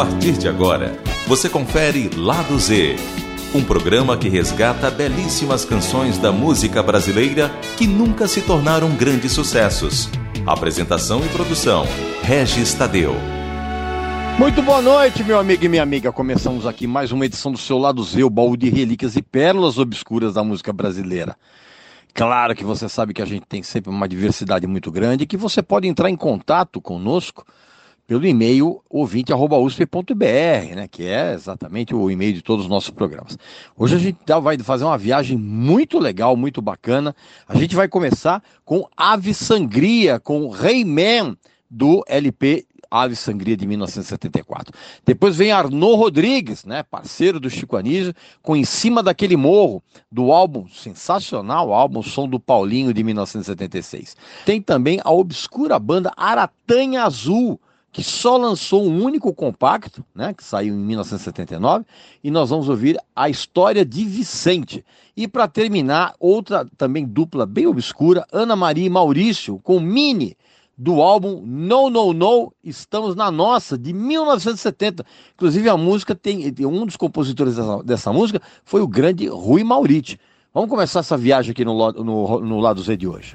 partir de agora, você confere Lado Z, um programa que resgata belíssimas canções da música brasileira que nunca se tornaram grandes sucessos. Apresentação e produção, Regis Tadeu. Muito boa noite, meu amigo e minha amiga. Começamos aqui mais uma edição do seu Lado Z, o baú de relíquias e pérolas obscuras da música brasileira. Claro que você sabe que a gente tem sempre uma diversidade muito grande e que você pode entrar em contato conosco pelo e-mail ouvinte@usp.br, né, que é exatamente o e-mail de todos os nossos programas. Hoje a gente vai fazer uma viagem muito legal, muito bacana. A gente vai começar com Ave Sangria, com Hey Man, do LP Ave Sangria de 1974. Depois vem Arnaud Rodrigues, né, parceiro do Chico Anísio, com Em Cima Daquele Morro, do álbum sensacional, álbum Som do Paulinho de 1976. Tem também a obscura banda Aratanha Azul, que só lançou um único compacto, né, que saiu em 1979, e nós vamos ouvir A História de Vicente. E para terminar, outra também dupla bem obscura, Ana Maria e Maurício, com Mini, do álbum No, No, No, Estamos na Nossa, de 1970. Inclusive a música tem um dos compositores dessa música foi o grande Rui Mauriti. Vamos começar essa viagem aqui no Lado Z de hoje.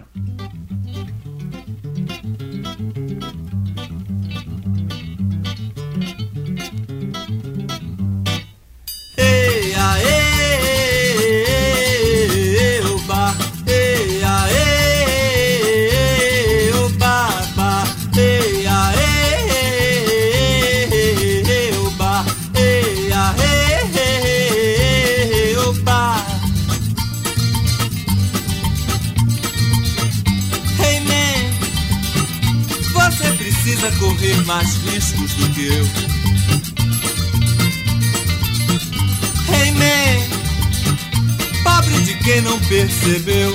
Correr mais riscos do que eu. Hey man, pobre de quem não percebeu.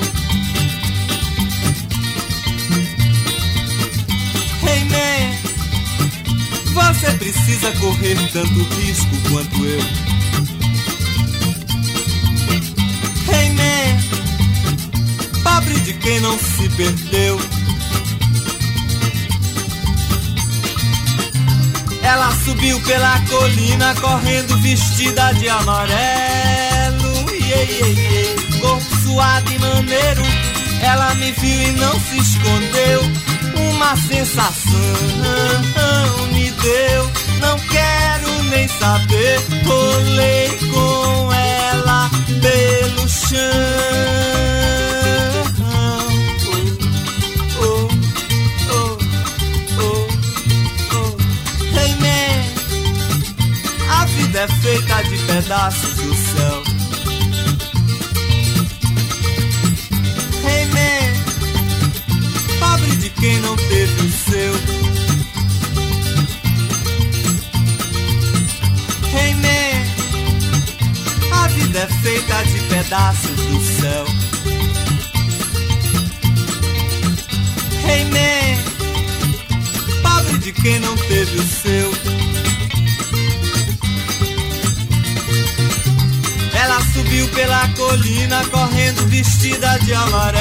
Hey man, você precisa correr tanto risco quanto eu. Hey man, pobre de quem não se perdeu. Ela subiu pela colina correndo vestida de amarelo, corpo suado e maneiro. Ela me viu e não se escondeu. Uma sensação me deu. Não quero nem saber. Rolei com ela pelo chão. É feita de pedaços do céu. Hey man, pobre de quem não teve o seu. Hey man, a vida é feita de pedaços do céu. Hey man, pobre de quem não teve o seu. Ela subiu pela colina correndo vestida de amarelo,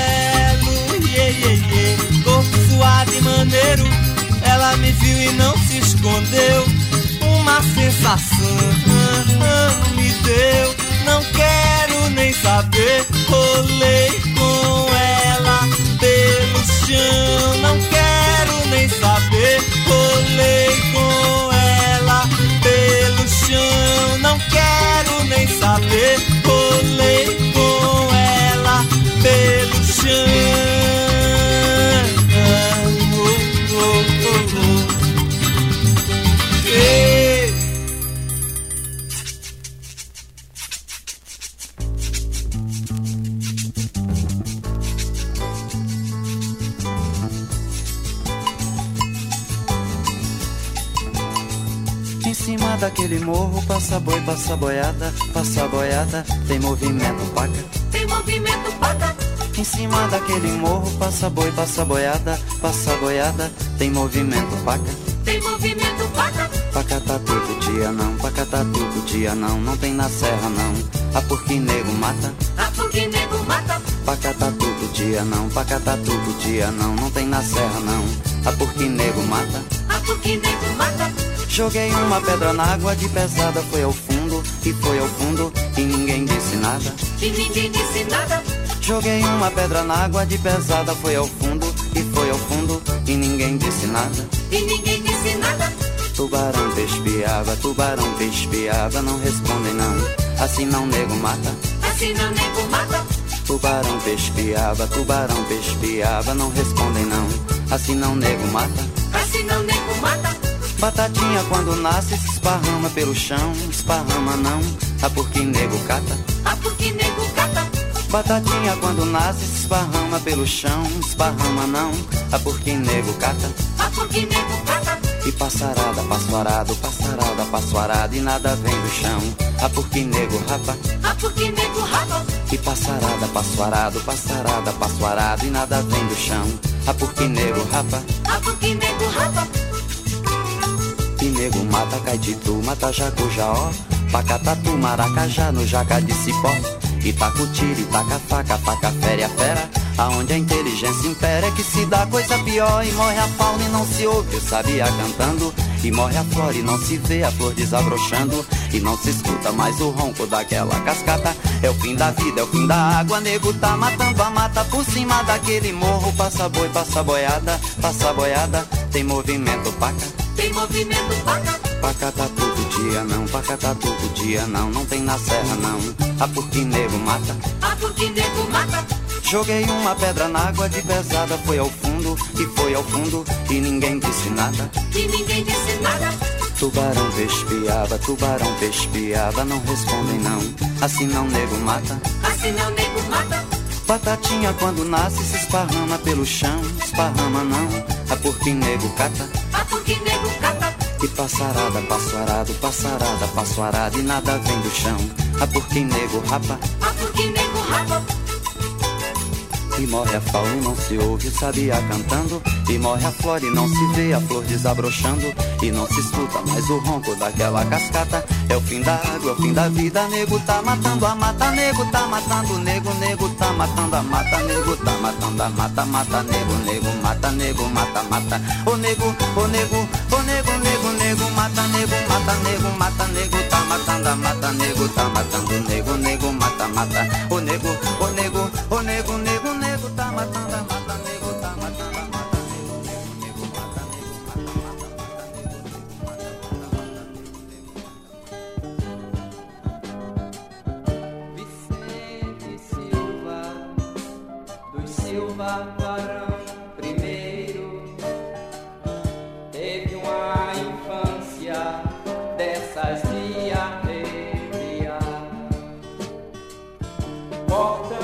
corpo suado e maneiro. Ela me viu e não se escondeu. Uma sensação me deu. Não quero nem saber. Rolei com ela pelo chão. Não quero nem saber. Rolei com ela pelo chão. Não quero nem saber. Rolei com ela pelo chão. Em cima daquele morro passa boi, passa boiada, tem movimento paca. Tem movimento paca. Em cima daquele morro passa boi, passa boiada, tem movimento paca. Tem movimento paca. Pacata todo dia não, pacata todo dia não, não tem na serra não. A porque nego mata. A porque nego mata. Pacata todo dia não, pacata todo dia não, não tem na serra não. A porque nego mata. A porque nego mata. Joguei uma pedra na água de pesada, foi ao fundo, e foi ao fundo, e ninguém disse nada. E ninguém disse nada. Joguei uma pedra na água de pesada, foi ao fundo, e foi ao fundo, e ninguém disse nada. E ninguém disse nada. Tubarão, peixe, piaba, não respondem não, assim não nego mata. Assim não nego mata. Tubarão, peixe, piaba, não respondem não, assim não nego mata. Assim não nego mata. Batatinha quando nasce se esparrama pelo chão, esparrama não, a porque nego cata. A porque nego cata. Batatinha quando nasce se esparrama pelo chão, esparrama não, a porque nego cata. A porque nego cata. E passarada, passoarada, e nada vem do chão, a porque nego rapa. A porque nego rapa. E passarada, passoarada, e nada vem do chão, a porque nego rapa. A porque nego rapa. E nego mata caititu, mata jacujaó, pacatatu, maracajá, no jaca de cipó. E taca o tiro, e taca a faca fere a fera. Aonde a inteligência impera é que se dá coisa pior. E morre a fauna e não se ouve o sabiá cantando. E morre a flora e não se vê a flor desabrochando. E não se escuta mais o ronco daquela cascata. É o fim da vida, é o fim da água. Nego tá matando a mata por cima daquele morro. Passa boi, passa boiada, tem movimento paca. Tem movimento paca. Pacata todo dia não, não tem na serra não, a porque nego mata. A porque nego mata. Joguei uma pedra na água de pesada, foi ao fundo, e foi ao fundo, e ninguém disse nada. E ninguém disse nada. Tubarão, peixe, piaba, não respondem não, assim não nego mata. Assim não nego mata. Batatinha quando nasce se esparrama pelo chão, esparrama não, a porque nego cata. A porque nego cata. E passarada, passoarada, e nada vem do chão, a porque nego rapa. A porque nego rapa. E morre a fauna e não se ouve o sabiá cantando. E morre a flora e não se vê a flor desabrochando. E não se escuta mais o ronco daquela cascata. É o fim da água, é o fim da vida. Nego tá matando a mata, nego tá matando o nego. Nego tá matando a mata, nego tá matando a mata. Mata nego, mata nego, mata. O nego, mata nego, tá matando a mata. Nego tá matando o nego, mata. O nego, tá matando a mata, nego tá matando a mata, nego mata, Vicente Silva, dos Silva Barão primeiro, teve uma infância dessas de arrepiar. Porta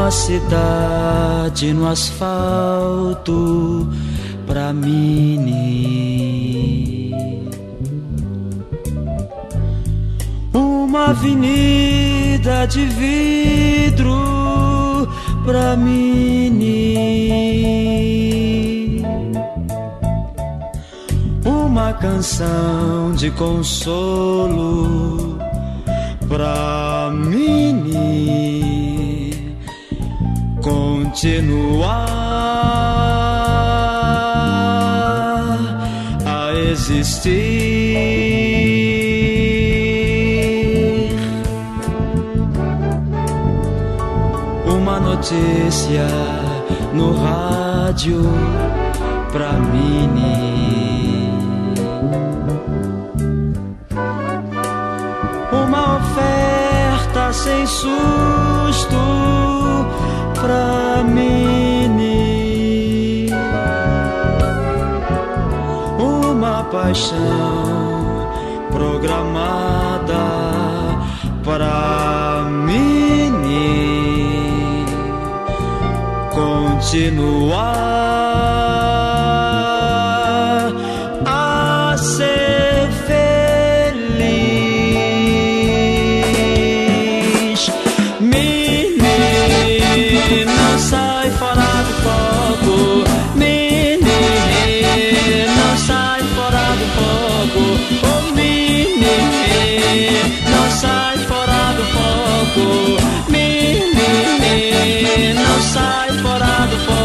Uma cidade no asfalto pra Mini. Uma avenida de vidro pra Mini. Uma canção de consolo pra Mini continuar a existir. Uma notícia no rádio pra Mini. Uma oferta sem susto pra Mini. Uma paixão programada pra Mini continuar a ser feliz. Mini, não sai fora do foco. Mini, não sai fora do foco. Oh, Mini, não sai fora do foco. Mini, não sai fora do foco.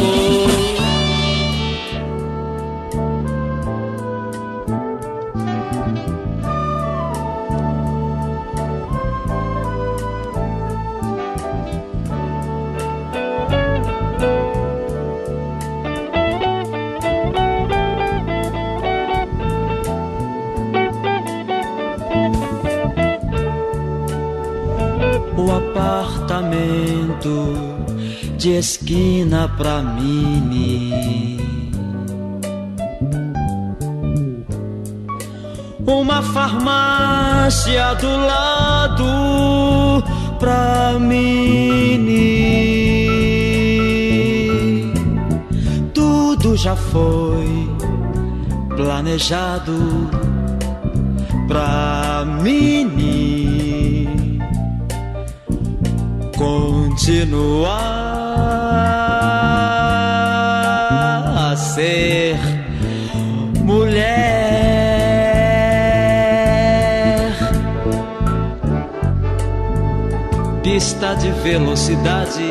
O apartamento de esquina pra Mini. Uma farmácia do lado pra Mini. Tudo já foi planejado pra Mini continuar a ser mulher. Pista de velocidade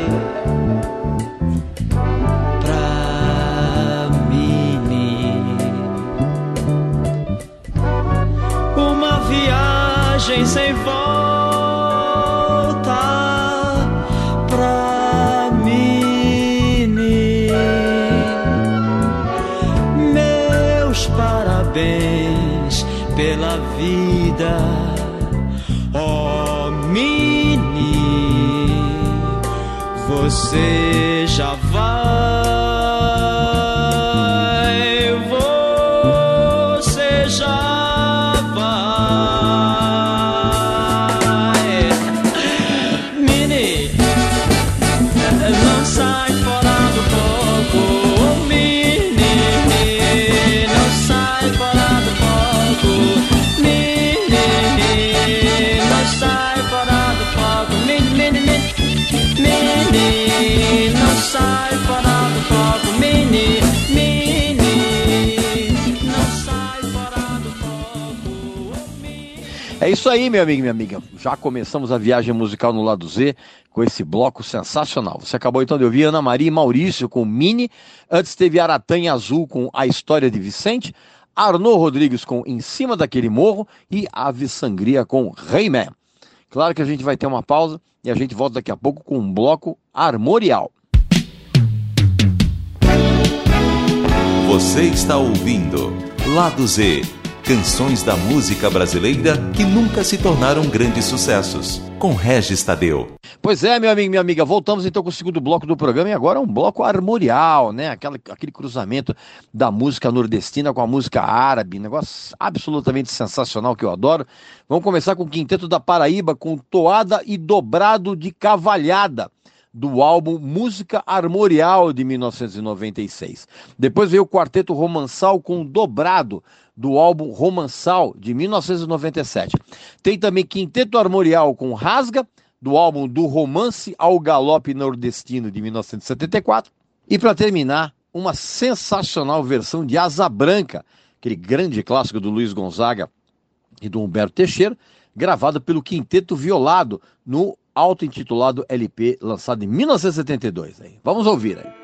pra Mini. Uma viagem sem volta pra Mini. Meus parabéns pela vida, oh Mini, você já vai, você já vai. Mini, não sai fora do foco. Oh, Mini, não sai fora do foco. Mini, não sai fora do foco. Mini, Mini, não sai fora do foco. Mini, não sai fora do foco. Oh, Mini. É isso aí, meu amigo e minha amiga. Já começamos a viagem musical no Lado Z com esse bloco sensacional. Você acabou então de ouvir Ana Maria e Maurício com Mini. Antes teve Aratanha Azul com A História de Vicente. Arnaud Rodrigues com Em Cima Daquele Morro. E Ave Sangria com Rei-Man. Claro que a gente vai ter uma pausa e a gente volta daqui a pouco com um bloco armorial. Você está ouvindo Lado Z, canções da música brasileira que nunca se tornaram grandes sucessos, com Regis Tadeu. Pois é, meu amigo e minha amiga, voltamos então com o segundo bloco do programa e agora é um bloco armorial, né? Aquele cruzamento da música nordestina com a música árabe, negócio absolutamente sensacional que eu adoro. Vamos começar com o Quinteto da Paraíba com Toada e Dobrado de Cavalhada, do álbum Música Armorial, de 1996. Depois veio o Quarteto Romançal com Dobrado, do álbum Romançal, de 1997. Tem também Quinteto Armorial com Rasga, do álbum Do Romance ao Galope Nordestino, de 1974. E para terminar, uma sensacional versão de Asa Branca, aquele grande clássico do Luiz Gonzaga e do Humberto Teixeira, gravada pelo Quinteto Violado no auto-intitulado LP lançado em 1972. Aí. Vamos ouvir aí.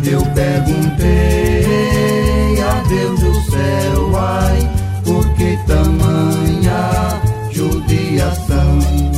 Eu perguntei a Deus do céu, ai, por que tamanha judiação?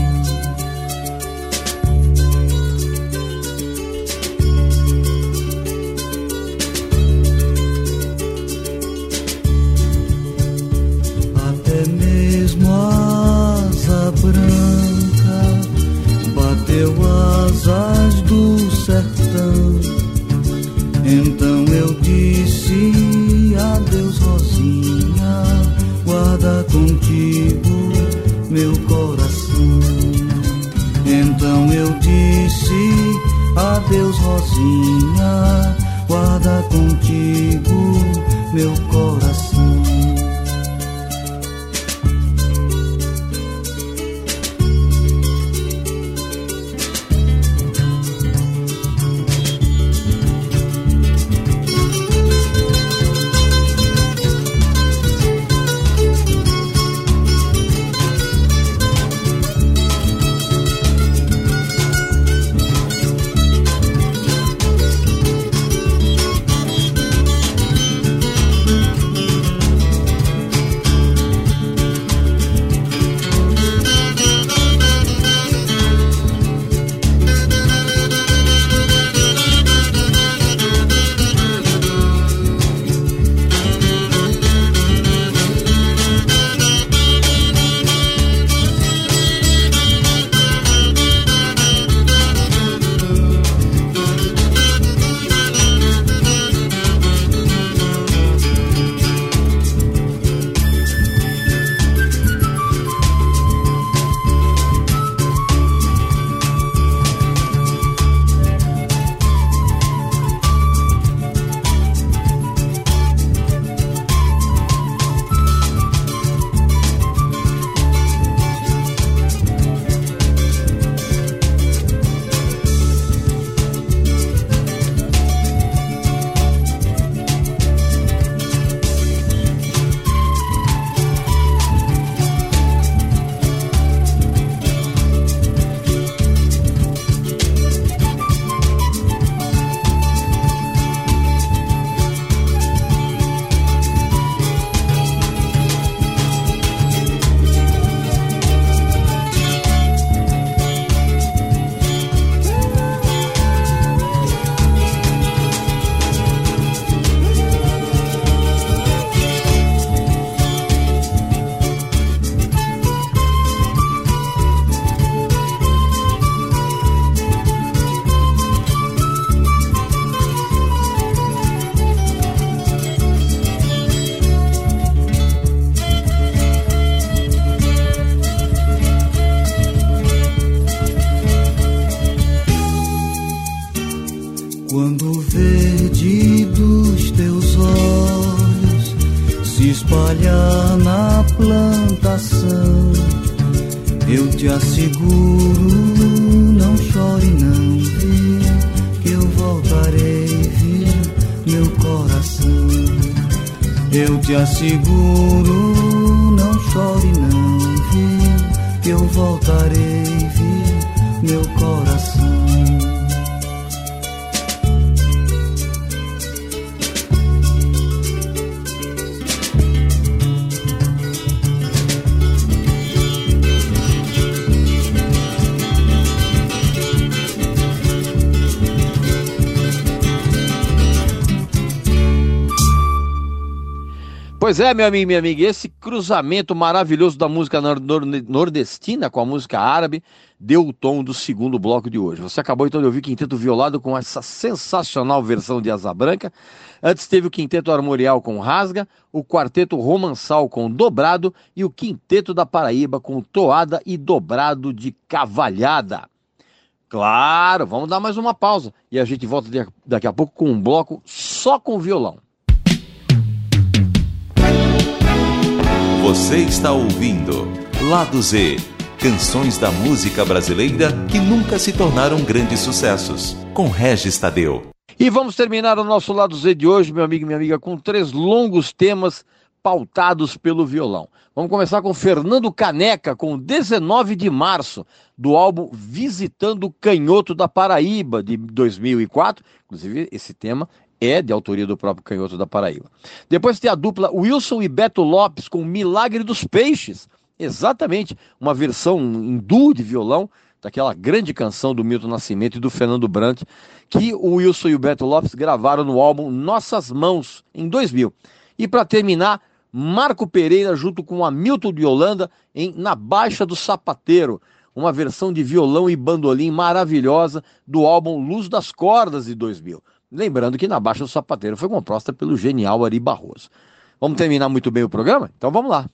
Até mesmo a asa branca bateu asas do sertão. Então eu disse adeus, Rosinha, guarda contigo meu coração. Então eu disse adeus, Rosinha, guarda contigo meu coração. Quando o verde dos teus olhos se espalhar na plantação, eu te asseguro, não chore não, viu, que eu voltarei, viu, meu coração. Eu te asseguro, não chore não, viu, que eu voltarei, viu, meu coração. Pois é, meu amigo e minha amiga, esse cruzamento maravilhoso da música nordestina com a música árabe deu o tom do segundo bloco de hoje. Você acabou então de ouvir o Quinteto Violado com essa sensacional versão de Asa Branca. Antes teve o Quinteto Armorial com Rasga, o Quarteto Romançal com Dobrado e o Quinteto da Paraíba com Toada e Dobrado de Cavalhada. Claro, vamos dar mais uma pausa e a gente volta daqui a pouco com um bloco só com violão. Você está ouvindo Lado Z, canções da música brasileira que nunca se tornaram grandes sucessos, com Regis Tadeu. E vamos terminar o nosso Lado Z de hoje, meu amigo e minha amiga, com 3 longos temas pautados pelo violão. Vamos começar com Fernando Caneca, com 19 de março, do álbum Visitando o Canhoto da Paraíba, de 2004. Inclusive, esse tema é de autoria do próprio Canhoto da Paraíba. Depois tem a dupla Wilson e Beto Lopes, com Milagre dos Peixes. Exatamente, uma versão em duo de violão, daquela grande canção do Milton Nascimento e do Fernando Brant, que o Wilson e o Beto Lopes gravaram no álbum Nossas Mãos, em 2000. E para terminar, Marco Pereira junto com Hamilton de Holanda em Na Baixa do Sapateiro, uma versão de violão e bandolim maravilhosa do álbum Luz das Cordas de 2000. Lembrando que Na Baixa do Sapateiro foi composta pelo genial Ari Barroso. Vamos terminar muito bem o programa? Então vamos lá.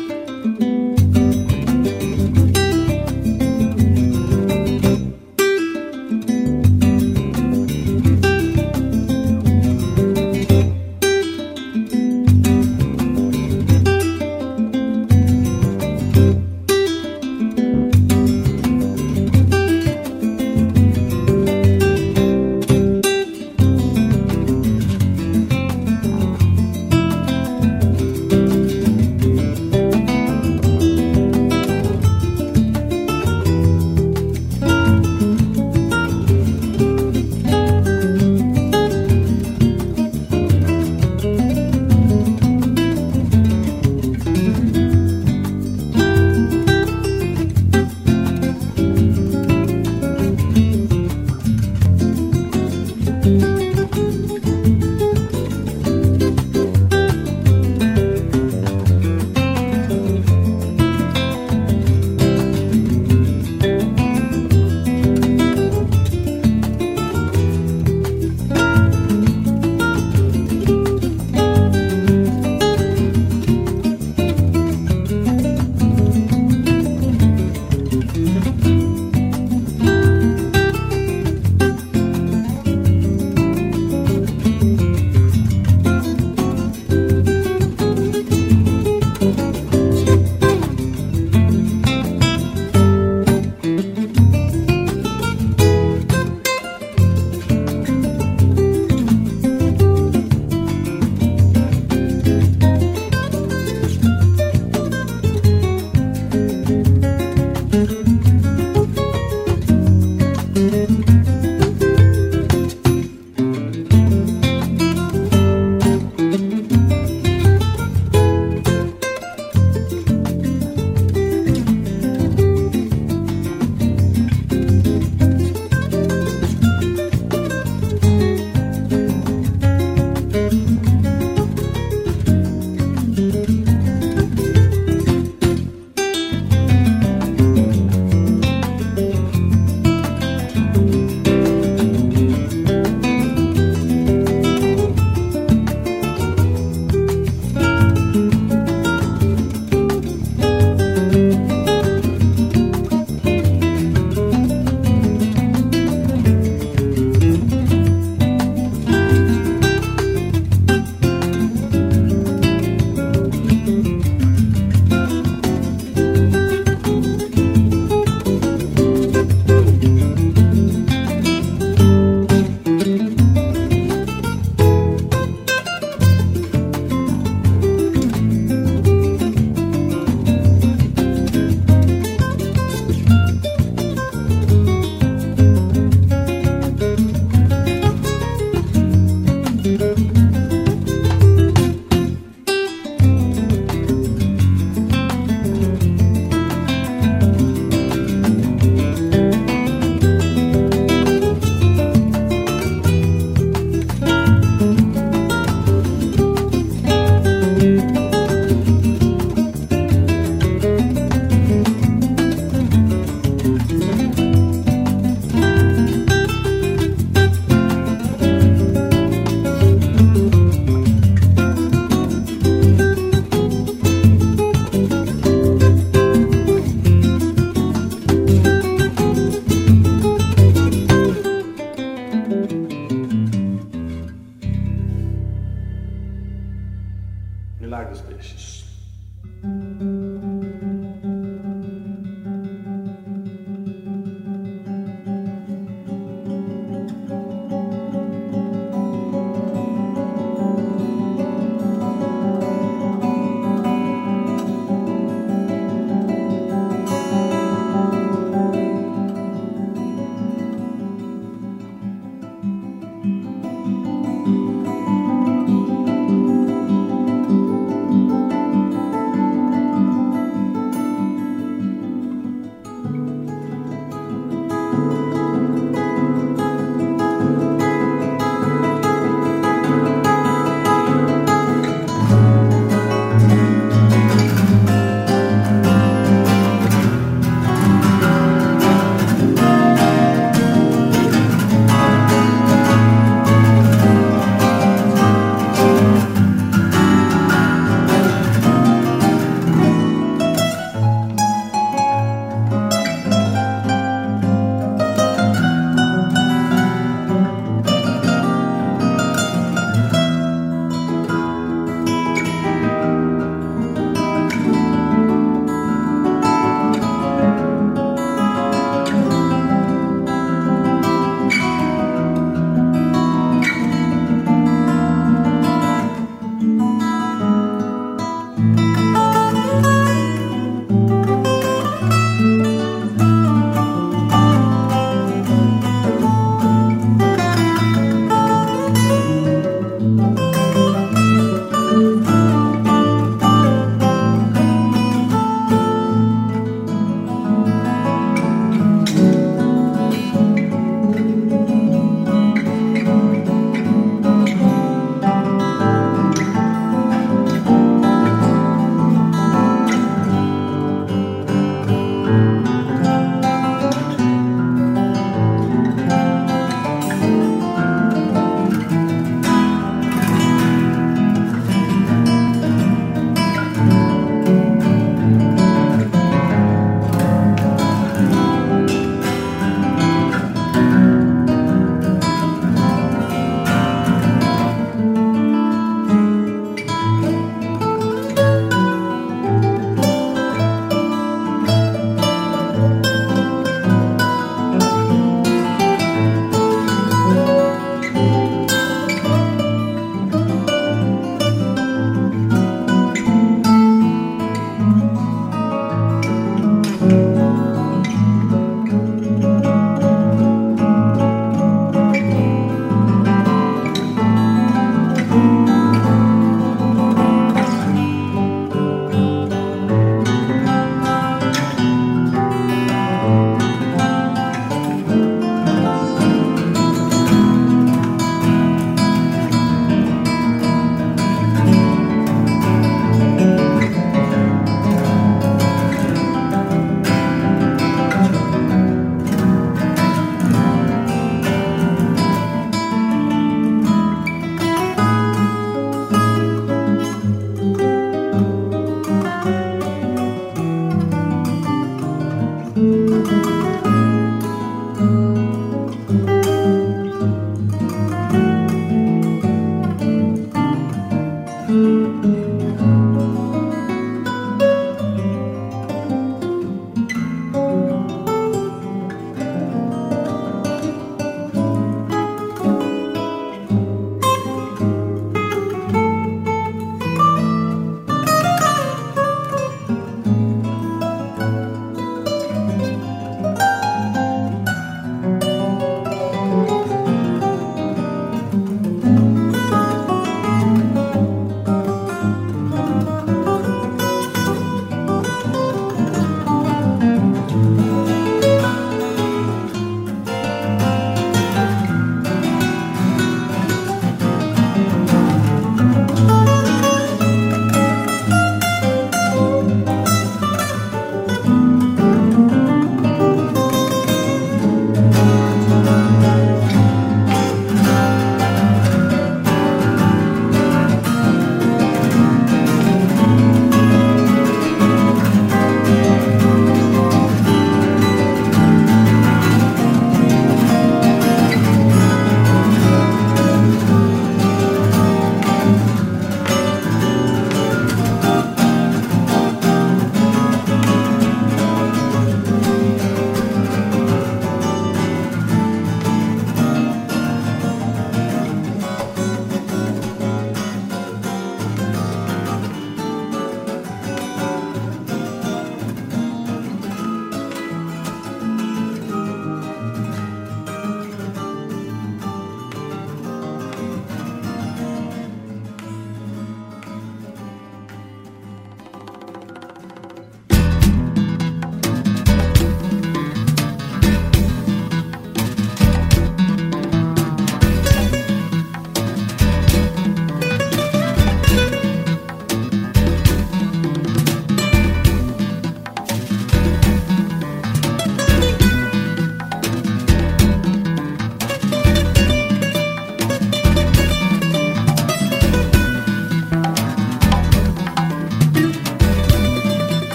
Milagre dos Peixes.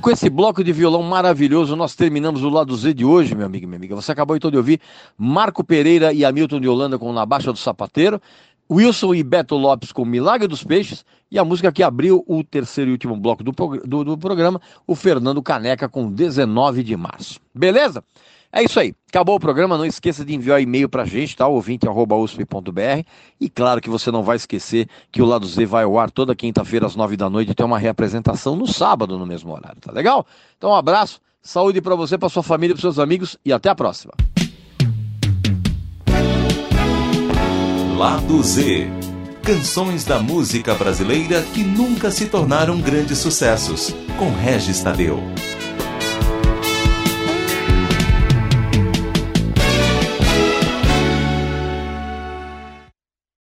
com esse bloco de violão maravilhoso, nós terminamos o Lado Z de hoje, meu amigo e minha amiga. Você acabou então de ouvir Marco Pereira e Hamilton de Holanda com Na Baixa do Sapateiro, Wilson e Beto Lopes com Milagre dos Peixes, e a música que abriu o terceiro e último bloco do programa, o Fernando Caneca com 19 de março. Beleza? É isso aí. Acabou o programa. Não esqueça de enviar e-mail pra gente, tá? ouvinte@usp.br. E claro que você não vai esquecer que o Lado Z vai ao ar toda quinta-feira às 9 da noite e tem uma reapresentação no sábado no mesmo horário, tá legal? Então um abraço, saúde pra você, pra sua família, pros seus amigos e até a próxima. Lado Z. Canções da música brasileira que nunca se tornaram grandes sucessos. Com Regis Tadeu.